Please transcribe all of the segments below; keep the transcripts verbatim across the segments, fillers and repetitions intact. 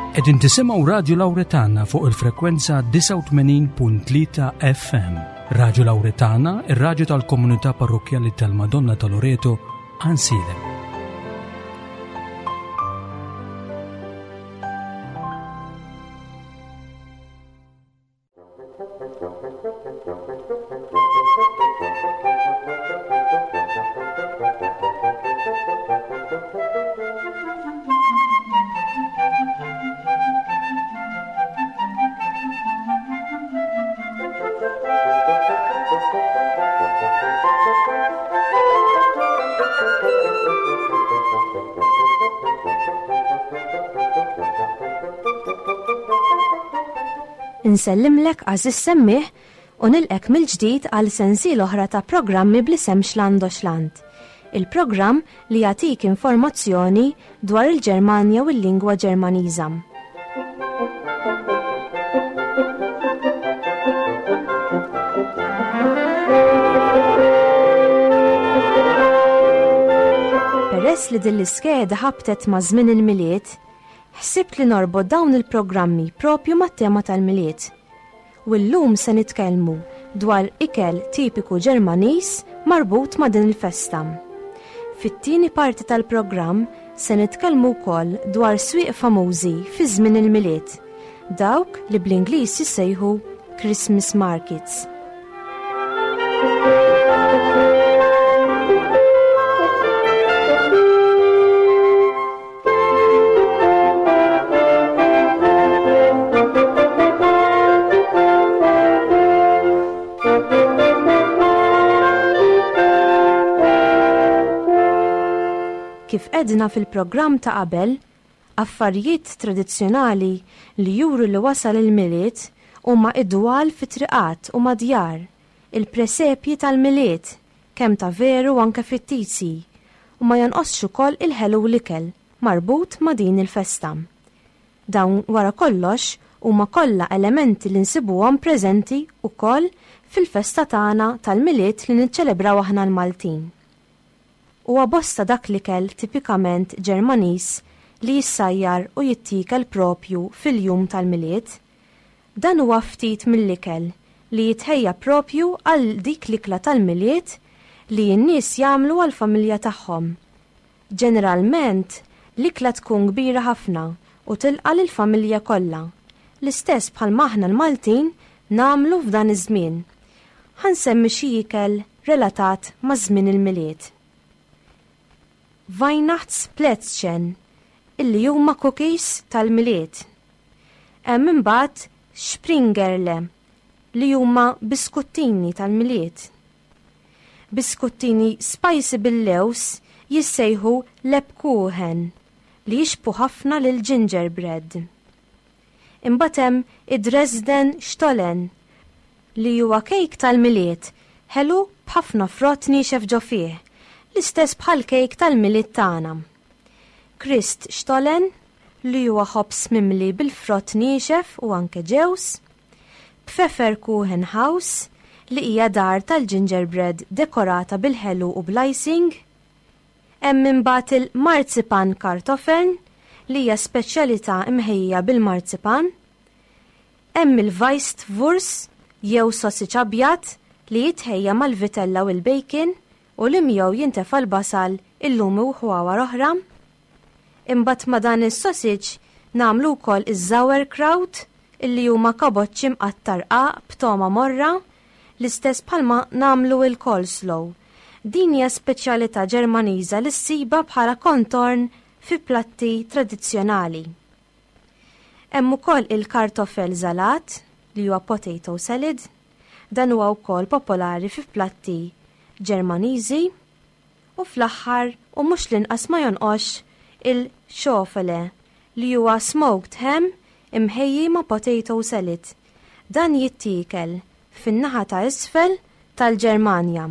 Qegħdin tisimgħu Radio Lawretana fuq il-frekwenza tisa' u tmenin punt tlieta F M. Radio Lawretana, ir-radju tal-Komunità Parrokjali tal-Madonna ta' Loreto, Ansile. Insellimlek għażiż semmih u nilqek mill-ġdid għal sensiel oħra ta' programmi bl-isem Xland o Xland. Il-programm li jagħtik informazzjoni dwar il-Ġermanja u l-lingwa Ġermaniża. Peress li din l-iskeda ħabtet ma' żmien il-miliet, ħsibt li norbod dawn il-programmi propju mat-tema tal-miliet. U llum se nitkellmu dwar ikel tipiku Ġermaniż marbut ma' din il-festa. Fit-tieni parti tal-programm se nitkellmu wkoll dwar swieq famużi fi żmien il-miliet, dawk li bl-Ingliż jissejħu Christmas markets. Kif edna fil-programm ta' qabel, affarijiet tradizzjonali li juru li wasal il-miliet huma idwal fit-triqat u madjar, il-presepji tal-miliet, kemm ta' veru anke fittizji, u ma jonqosx ukoll il-ħelu l-ikel marbut ma' din il-festa. Dawn wara kollox huma kollha elementi li nsibuhom preżenti ukoll fil-festa tagħna tal-miliet li niċċelebraw aħna l-Maltin. Huwa bosta dak l-ikel tipikament Ġermaniż li jissajjar u jittikel propju fil-jum tal-miliet. Dan huwa ftit mill-ikel li jitħejja propju għal dik l-ikla tal-miliet li n-nies jagħmlu għall-familja tagħhom. Ġeneralment l-ikla tkun kbira ħafna u tilqa' lill-familja kollha. L-istess bħal aħna l-Maltin nagħmlu f'dan iż-żmien. Ħansemmi xi ikel relatat ma' żmien il-miliet. Weihnachtsplätzchen, illi huma cookies tal-miliet. Hemm imbagħad Springerle, li huma biskuttini tal-miliet. Biskuttini spicy bil-lews jissejħu Lebkuchen, li jixbu ħafna lil gingerbread. Imbagħad hemm id-Dresden Stollen, li huwa kejk tal-miliet, ħelu b'ħafna frott niexef ġo fih. L-istess bħal kejk tal-miliet tagħna. Christ Stollen li huwa ħobs mimli bil-frott niexef u anke ġews. Pfefferkuchen House li hija dar tal-gingerbread dekorata bil-ħelu u bl-icing. Hemm imbagħad il-marzipan kartoffeln li hija speċjalità imħejja bil-marzipan. Hemm il-Weisswurst jew sausage abjad li jitħejja mal-vitella u l-bacon u li miegħu jintefa' l-basal, il-lumi u ħwawar oħra. Imbagħad ma' dan is-sausage nagħmlu wkoll iż-sauerkraut illi huma kaboċċi mqattar qaq b'toma morra, l-istess bħalma nagħmlu il-coleslaw. Din hija speċjalità Ġermaniża li ssiba bħala kontorn fi platti tradizzjonali. Hemm ukoll il-kartoffel żalat li huwa potato salad, dan huwa wkoll popolari fi platti Ġermaniżi u fl-aħħar u mhux l-inqas ma jonqox il-xofele li huwa smoked ham imħejji ma' potato salad. Dan jittiekel fin-naħa ta' isfel tal-Ġermanja.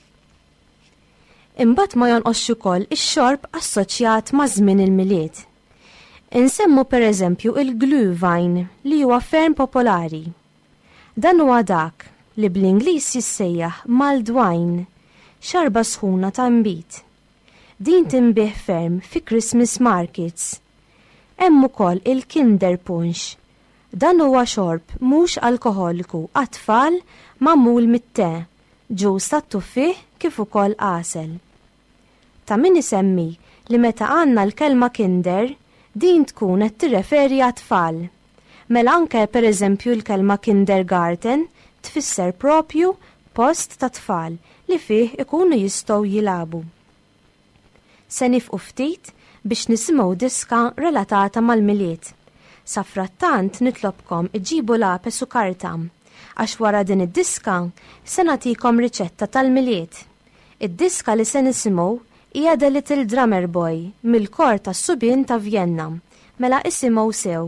Imbagħad ma jonqox ukoll ix-xorb assoċjat ma' żmien il-miliet. Insemmu pereżempju il-Glühwein li huwa ferm popolari. Dan huwa dak li bl-Ingliż jissejjaħ mulled wine, xarba sħuna ta' imbit. Din tinbih ferm fi Christmas markets. Hemm ukoll il-Kinder Punch. Dan huwa xorb mhux alkoholiku għat-tfal magħmul mit-te, ġus tat-tuffieħ kif ukoll għasel. Ta' min isemmi li meta għandna l-kelma Kinder din tkun qed tirreferi għat-tfal. Mela anke pereżempju l-kelma Kindergarten tfisser propju post ta' tfal li fih ikunu jistgħu jilabu. Se nifqu ftit biex nisimgħu diska relatata mal-miliet. Sa frattant nitlobkom iġibu lapes u karta, għax wara din id-diska se nagħtikom riċetta tal-miliet. Id-diska li se nisimgħu hija The Little Drummer Boy mill-kor tas-Subien ta' Vienna. Mela isimgħu sew.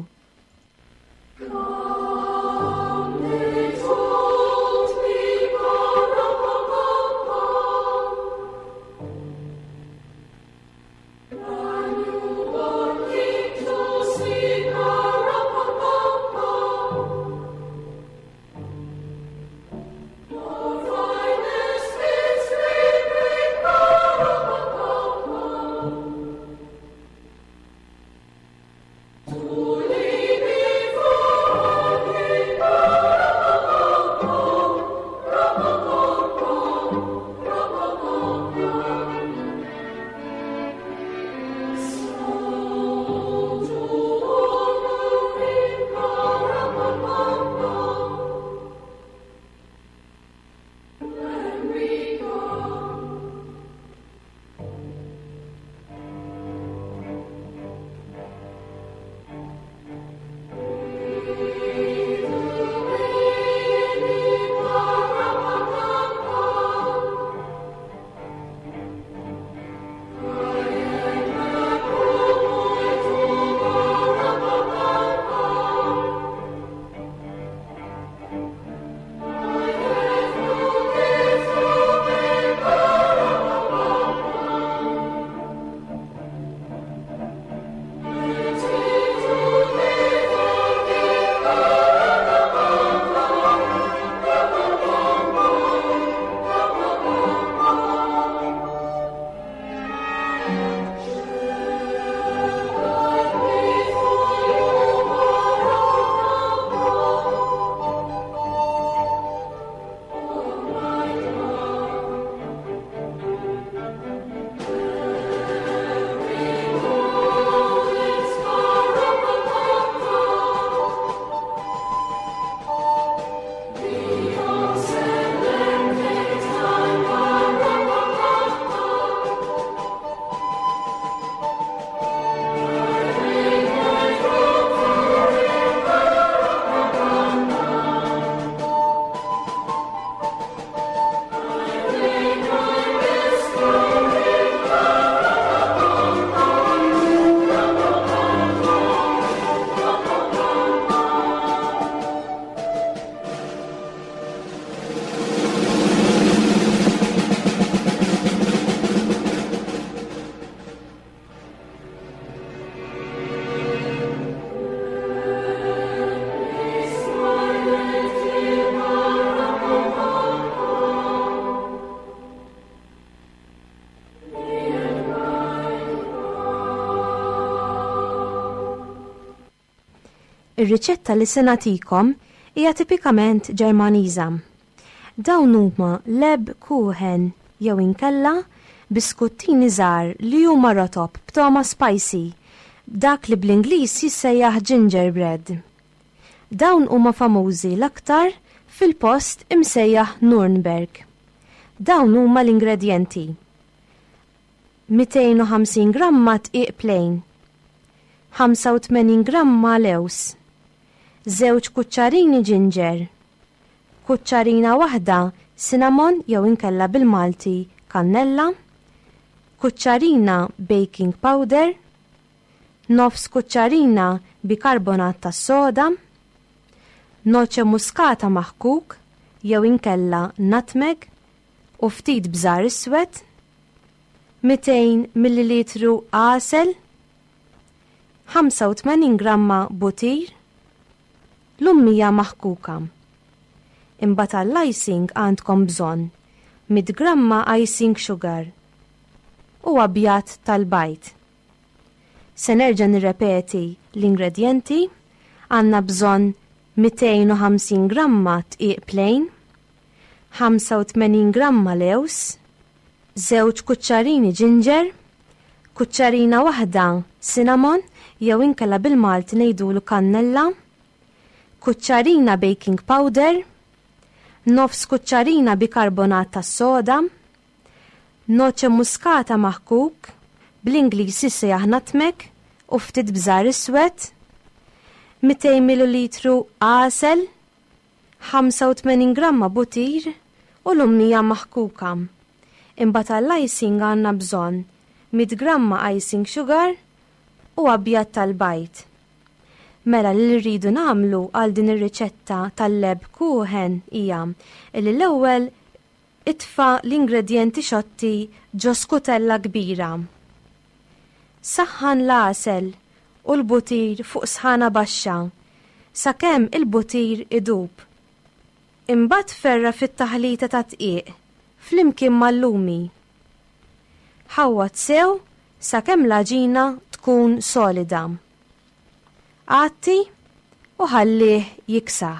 Ir-riċetta li se nagħtikom hija tipikament Ġermaniża. Dawn huma Lebkuchen jew inkella biskuttini żgħar li huma rotob b'toma spicy, dak li bl-Ingliż jissejjaħ gingerbread. Dawn huma famużi l-aktar fil-post imsejjaħ Nürnberg. Dawn huma l-ingredjenti: mئتين وخمسين gramma tqiq plain, خمسة وثمانين gramma lews, żewġ kuċċarini ginger, kuċċarina waħda cinnamon jew inkella bil-Malti kannella, kuċċarina baking powder, nofs kuċċarina bikarbonat tas soda, noċe muskata maħkuk jew inkella nutmeg u ftit bżar iswed, مئتين millilitru għasel, خمسة وثمانين gramma butir, l-ummija maħkuka. Imbagħad għall-icing għandkom bżonn مئة gramma icing sugar u abjad tal-bajt. Se nerġa' nirrepeti l-ingredjenti. Għandna bżonn mئتين وخمسين gramma tqiq plain, خمسة وثمانين gramma lews, żewġ kuċċarini ginger, kuċċarina waħda cinnamon jew inkella bil-Malti ngħidulu kannella, kuċċarina baking powder, nofs kuċċarina bikarbonat tas soda, noċe muskata maħkuk, bl-Ingliż issejjaħ nutmeg u ftit bżar iswed, مئتين millilitru għasel, خمسة وثمانين gramma butir u l-ummija maħkuka. Imbagħad għall-icing għandna bżonn مئة gramma icing sugar u abjad tal-bajt. Mela li rridu nagħmlu għal din ir-riċetta tal-lebkuchen hija li l-ewwel itfa' l-ingredjenti xotti ġo skutella kbira. Saħħan l-għasel u l-butir fuq sħana baxxa sakemm il-butir idub. Imbagħad ferra fit-taħlita ta' tqiq flimkien mal-lumi. Ħawwat sew sakemm l-aġina tkun solida. Għatti u ħallih jiksaħ.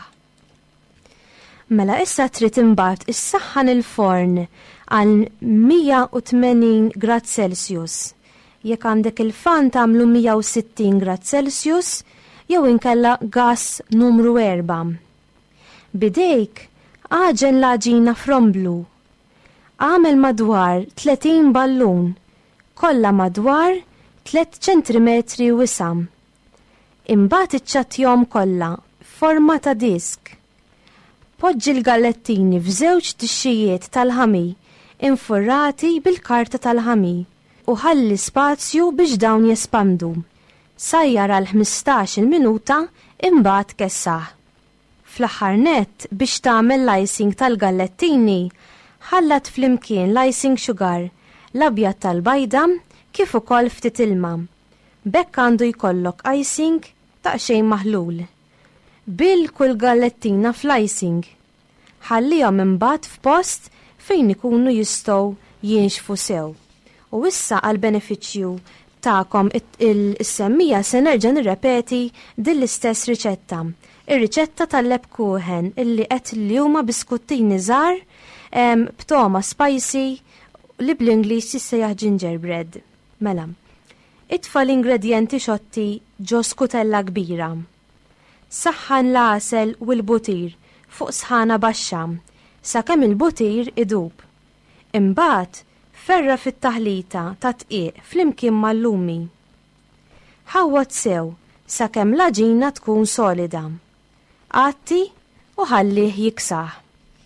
Mela issa trid imbagħad issaħħan il-forn għal مئة وثمانين grad Celsius. Jekk għandek il-fan tagħmlu مئة وستين grad Celsius jew inkella gas numru erba'. Bidejk għaġen l-aġina fromblu. Għamel madwar tletin ballun, kollha madwar tliet ċentimetri wisam. Imbagħad iċċattjhom kollha forma ta' disk. Poġġi l-gallettini f'żewġ tixxijiet tal-ħami infurrati bil-karta tal-ħami u ħalli spazju biex dawn jespandu. Sajjar għal ħmistax-il minuta imbagħad kessaħ. Fl-aħħar nett biex tagħmel l-icing tal-gallettini ħallat flimkien l-icing sugar, l-abjad tal-bajda kif ukoll ftit ilma. Bekk għandu jkollok icing daqsxejn maħlul. Bil kull gallettina fl-icing. Ħallihom imbagħad f'post fejn ikunu jistgħu jinxfu sew. U issa għal benefiċċju tagħkom is-semmija se nerġa' nirrepeti din l-istess riċetta. Ir-riċetta tal-lebkuchen illi qed li huma biskuttini żgħar b'toma spicy li bl-Ingliż jissejjaħ gingerbread. Mela, itfa' l-ingredjenti xotti ġo skutella kbira. Saħħan l-għasel u l-butir fuq sħana baxxa sakemm il-butir idub. Imbagħad ferra fit-taħlita ta' tqiq flimkien mal-lumi. Ħawwat sew sakemm l-aġina tkun solida. Għatti u ħallih jiksaħ.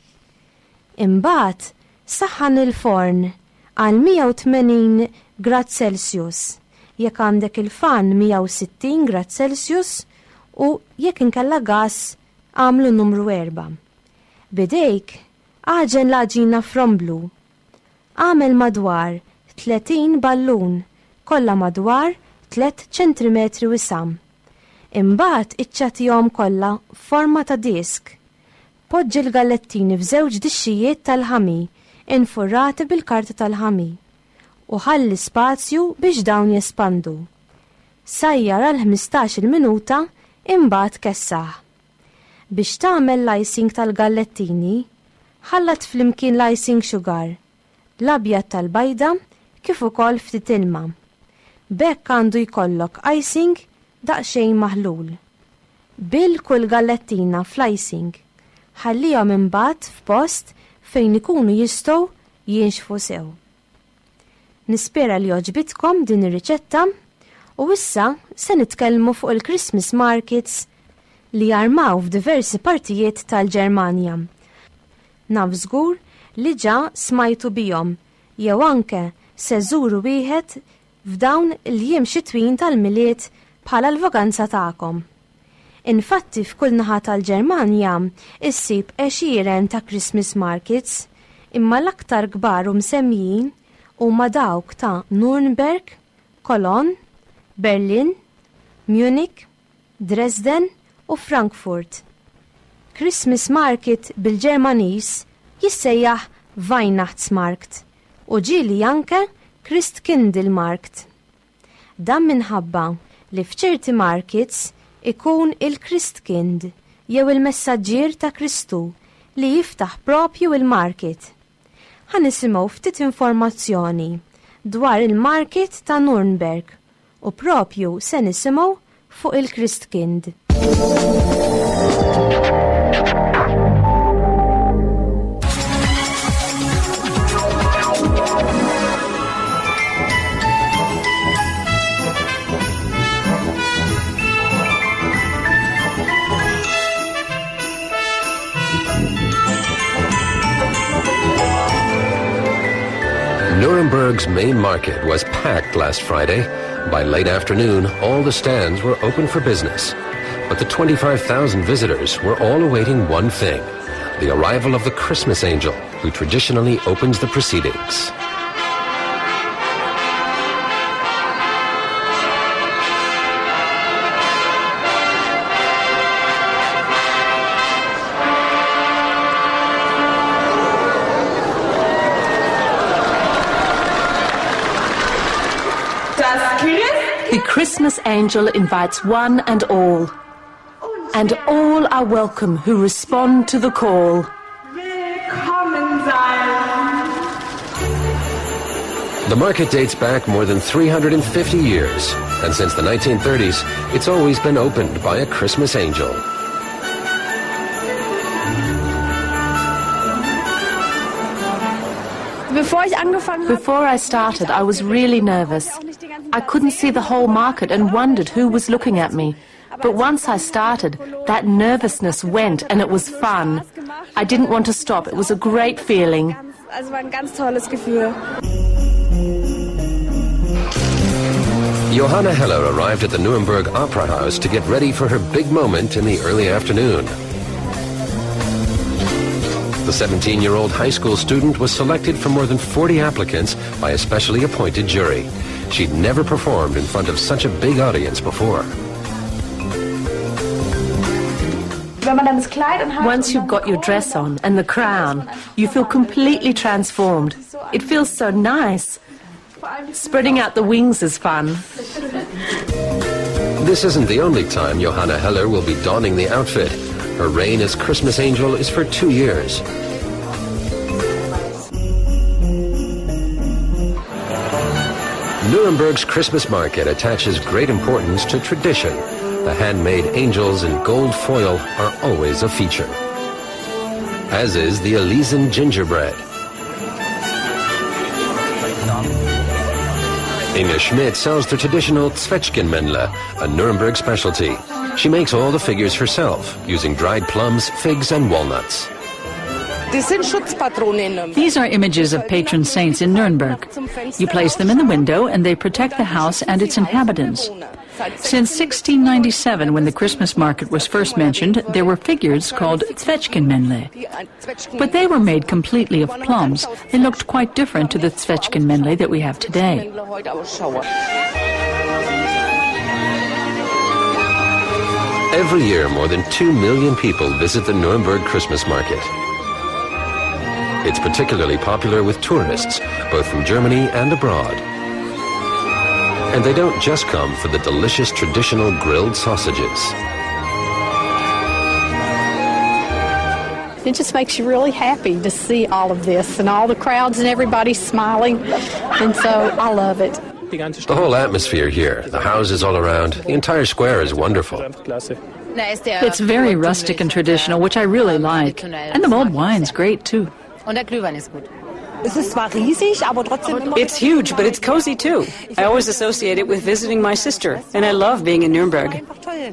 Imbagħad saħħan il-forn għal مئة وثمانين grad Celsius. Jekk għandek il-fan مئة وستين grad Celsius u jekk inkella gas għamlu numru erba'. Bidejk għaġen l-aġina fromblu. Għamel madwar tletin ballun, kollha madwar tliet ċentimetri wisam. Imbagħad iċċattihom kollha forma ta' disk. Poġġi l-gallettini f'żewġ dixxijiet tal-ħami infurrati bil-karta tal-ħami u ħalli spazju biex dawn jespandu. Sajjar għal ħmistax-il minuta imbagħad kessaħ. Biex tagħmel l-icing tal-gallettini, ħallat flimkien l-icing sugar, l-abjad tal-bajda kif ukoll ftit ilma. Bekk għandu jkollok icing daqsxejn maħlul. Bil kull gallettina fl-icing, ħallihom imbagħad f'post fejn ikunu jistgħu jinxfu sew. Nispera li oġbitkom din ir-riċetta u issa se nitkellmu fuq il-Christmas markets li jarmaw f'diversi partijiet tal-Ġermanja. Naf żgur li ġa smajtu bihom jew anke se żuru wieħed f'dawn il-jiem xitwin tal-miliet bħala l-vaganza tagħkom. Infatti f'kull naħa tal-Ġermanja issib għexieren ta' Christmas markets imma l-aktar kbar u msemmijin huma dawk ta' Nürnberg, Cologne, Berlin, Munich, Dresden u Frankfurt. Christmas market bil-Ġermaniż jissejjaħ Weihnachtsmarkt u ġieli anke Christkindlmarkt. Dan minħabba li f'ċerti markets ikun il-Christkind jew il-messaġġier ta' Kristu li jiftaħ propju il-market. Ħa nisimgħu ftit informazzjoni dwar il-market ta' Nürnberg u propju se nisimgħu fuq il-Christkind. Nuremberg's main market was packed last Friday. By late afternoon, all the stands were open for business. But the twenty-five thousand visitors were all awaiting one thing, the arrival of the Christmas angel, who traditionally opens the proceedings. The Christmas angel invites one and all, and all are welcome who respond to the call. The market dates back more than three hundred fifty years, and since the nineteen thirties, it's always been opened by a Christmas angel. Before I started, I was really nervous. I couldn't see the whole market and wondered who was looking at me. But once I started, that nervousness went and it was fun. I didn't want to stop. It was a great feeling. Johanna Heller arrived at the Nuremberg Opera House to get ready for her big moment in the early afternoon. The seventeen-year-old high school student was selected from more than forty applicants by a specially appointed jury. She'd never performed in front of such a big audience before. Once you've got your dress on and the crown, you feel completely transformed. It feels so nice. Spreading out the wings is fun. This isn't the only time Johanna Heller will be donning the outfit. Her reign as Christmas angel is for two years. Nuremberg's Christmas market attaches great importance to tradition. The handmade angels in gold foil are always a feature, as is the Elisen gingerbread. Inge Schmidt sells the traditional Zwetschgenmännle, a Nuremberg specialty. She makes all the figures herself, using dried plums, figs, and walnuts. These are images of patron saints in Nuremberg. You place them in the window and they protect the house and its inhabitants. Since sixteen ninety-seven, when the Christmas market was first mentioned, there were figures called Zwetschgenmännle. But they were made completely of plums. They looked quite different to the Zwetschgenmännle that we have today. Every year, more than two million people visit the Nuremberg Christmas market. It's particularly popular with tourists, both from Germany and abroad. And they don't just come for the delicious traditional grilled sausages. It just makes you really happy to see all of this and all the crowds and everybody smiling. And so I love it. The whole atmosphere here, the houses all around, the entire square is wonderful. It's very rustic and traditional, which I really like. And the mulled wine's great, too. It's huge, but it's cozy, too. I always associate it with visiting my sister, and I love being in Nuremberg.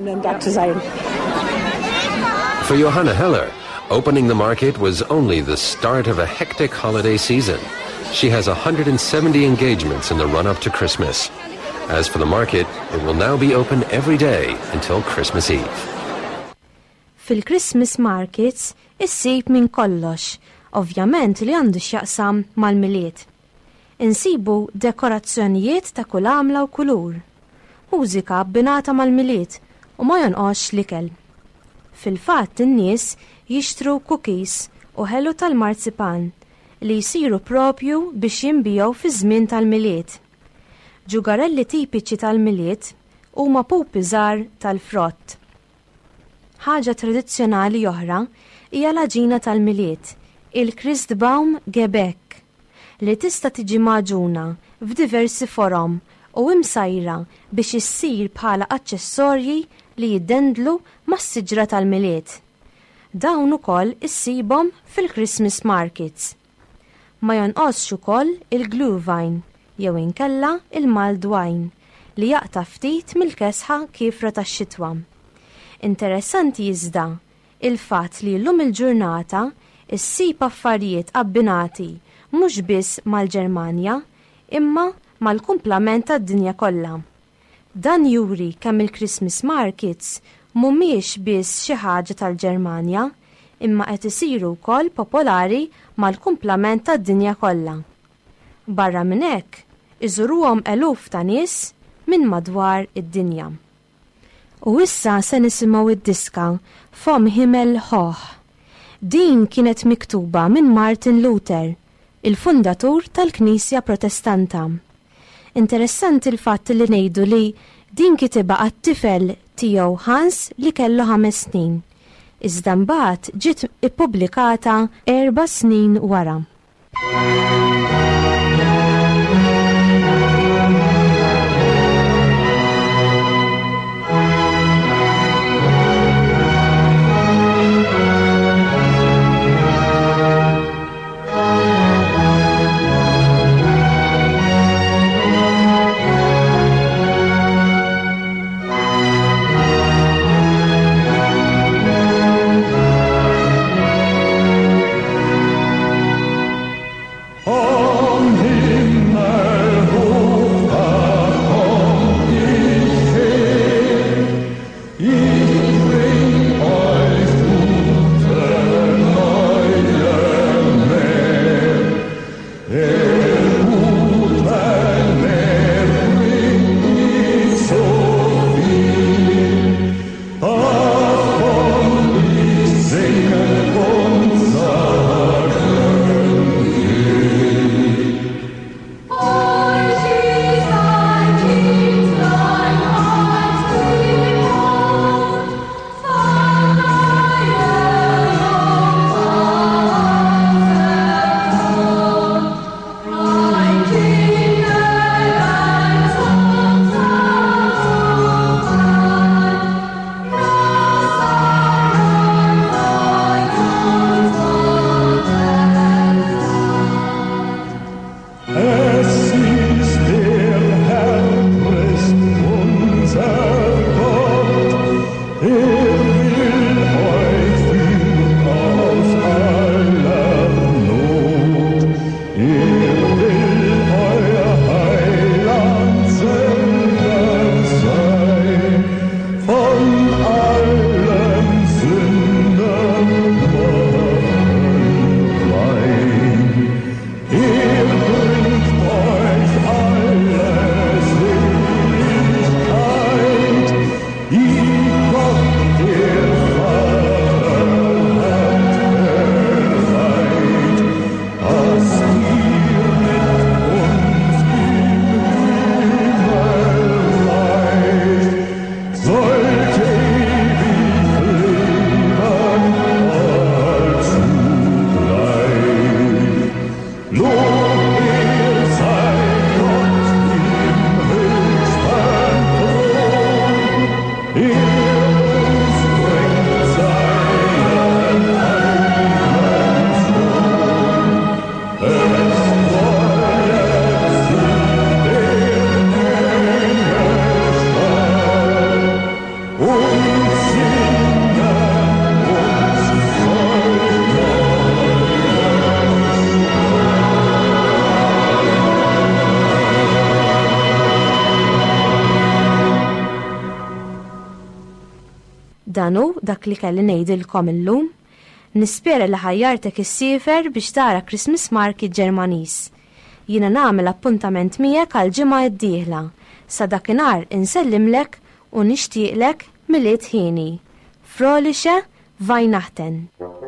For Johanna Heller, opening the market was only the start of a hectic holiday season. She has one hundred seventy engagements in the run-up to Christmas. As for the market, it will now be open every day until Christmas Eve. Fil-Christmas markets, issib minn kollox, ovvjament li għandu x'jaqsam mal-miliet. Insibu dekorazzjonijiet ta' kull għamla u kulur. Mużika abbinata mal-miliet u ma jonqox l-ikel. Fil-fatt in-nies jixtru cookies u ħelu tal-marzipan li jsiru propju biex jinbijaw fi żmien tal-miliet. Ġugarelli tipiċi tal-miliet huma pupi żgħar tal-frott. Ħaġa tradizzjonali oħra hija l-aġina tal-miliet, il-Christbaum Gebäck, li tista' tiġi maġuna f'diversi forom u imsajra biex issir bħala aċċessorji li jiddendlu mas-siġra tal-miliet. Dawn ukoll issibhom fil-Christmas markets. Ma jonqosx ukoll il-Glühwein jew inkella il-mulled wine li jaqta' ftit mill-kesħa kifra tax-xitwa. Interessanti iżda il-fatt li llum il-ġurnata issib affarijiet abbinati mhux biss mal-Ġermanja imma mal-kumplament tad-dinja kollha. Dan juri kemm il-Christmas markets mhumiex biss xi ħaġa tal-Ġermanja imma qed isiru wkoll popolari mal-kumplament tad-dinja kollha. Barra minn hekk iżuruhom eluf ta' nies minn madwar id-dinja. U issa se nisimgħu id-diska Vom Himmel hoch. Din kienet miktuba minn Martin Luther, il-fundatur tal-Knisja Protestanta. Interessanti il-fatt li ngħidu li din kitiba għat-tifel tiegħu Hans li kellu ħames snin. Iżda mbagħad ġiet ippubblikata erba' snin wara. Danu dak li kelli ngħidilkom illum, nispera li ħajjartek is-siefer biex tara Christmas Market Ġermaniż. Jiena nagħmel appuntament miegħek għal ġimgħa d-dieħla. Sa dakinhar insellimlek u nixtieqlek miliet ħieni. Froliche Weihnachten.